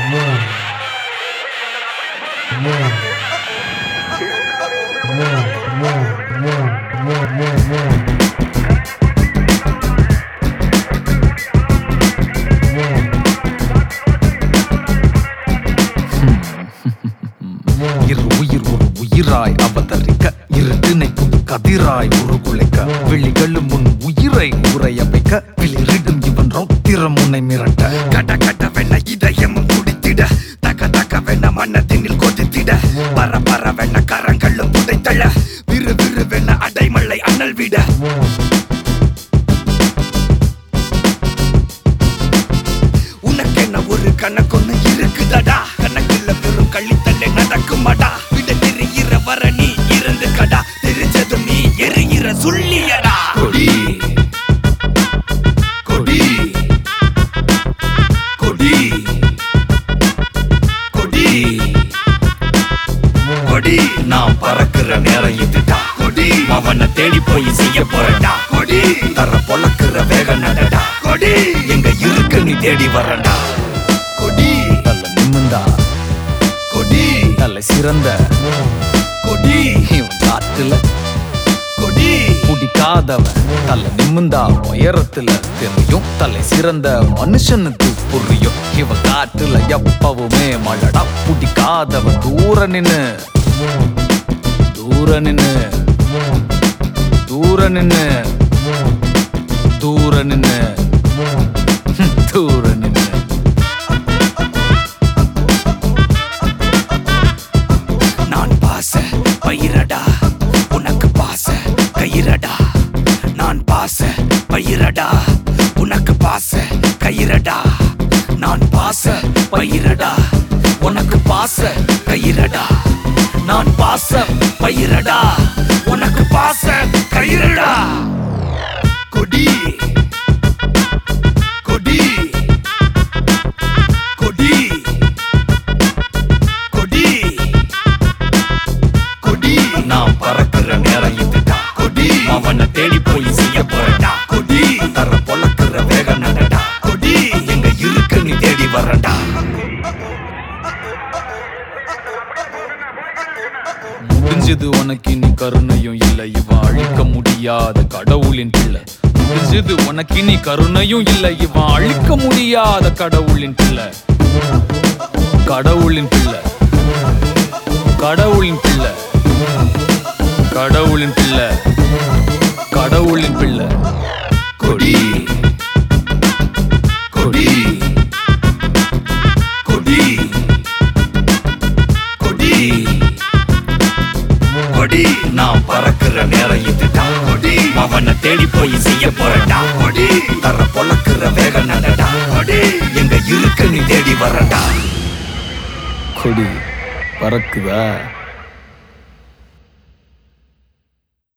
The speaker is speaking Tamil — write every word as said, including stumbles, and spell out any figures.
இரு உயிர் ஒரு உயிராய் அவதரிக்க இருட்டினை புது கதிராய் உருகுலைக்க விழிகளும் முன் உயிரை உரைய வைக்க விளிரிடும் இவன் ரௌத்திரம் உன்னை மிரட்ட கட கடவென இதயமும் குடித்திட தக தகவென மன்னத்தினில் கொதித்திட பர பரவென கரங்களும் புதைத்தள விறு விறுவென அடைமழை அனல் விட உனக்கென்ன ஒரு கணக்கொன்னு இருக்குதடா கணக்குல வெறும் கள்ளித்தல்ல நடக்குமாடா விட தெரிகிற வர நீ இருந்து கடா தெரிஞ்சதும் நீ எரிகிற சொல்லியடா கொடி கொடி கொடி கொடி கொடி நான் பறக்குற நேரம் இதுடா கொடி அவனை தேடி போய் செய்ய போறடா கொடி தர பொழக்குற வேக நடடா கொடி எங்க இருக்கு நீ தேடி வரடா கொடி தல நிமிந்தா கொடி தலை சிறந்த கொடி இவன் காட்டுல கொடி பிடிக்காதவன் தலை நிமிந்தா உயரத்துல தெரியும் தலை சிறந்த மனுஷனுக்கு புரியும் இவன் காட்டுல எப்பவுமே மழடா பிடிக்காதவன் தூர நின்னு தூர நின்னு தூர நின்னு தூர நின்னு தூர நின்னு நான் பாச பயிரடா உனக்கு பாச கயிரடா நான் பாச பயிரடா உனக்கு பாச கயிரடா நான் பாச பயிரடா உனக்கு பாச கயிரடா நான் பாச பயிரடா உனக்கு பாச கயிரடா கொடி கொடி கொடி கொடி கொடி நான் பறக்குற நேரம் இதுடா கொடி அவனை தேடி போய் செய்ய போறடா கொடி தர பொழக்குற வேக நடடா கொடி எங்க இருக்கு நீ தேடி வரடா முடிஞ்சது உனக்கு இனி கருணையும் இல்லை இவன் அழிக்க முடியாத கடவுளின் பிள்ளை முடிஞ்சது உனக்கு இனி கருணையும் இல்லை இவன் அழிக்க முடியாத கடவுளின் பிள்ளை கடவுளின் பிள்ளை கடவுளின் பிள்ளை கடவுளின் பிள்ளை கடவுளின் பிள்ளை கொடி கொடி கொடி கொடி கொடி நான் பறக்குற நேரம் இதுடா கொடி அவனை தேடி போய் செய்ய போறடா கொடி தர பொழக்குற வேக நடடா கொடி எங்க இருக்கு நீ தேடி வரடா கொடி பறக்குதா.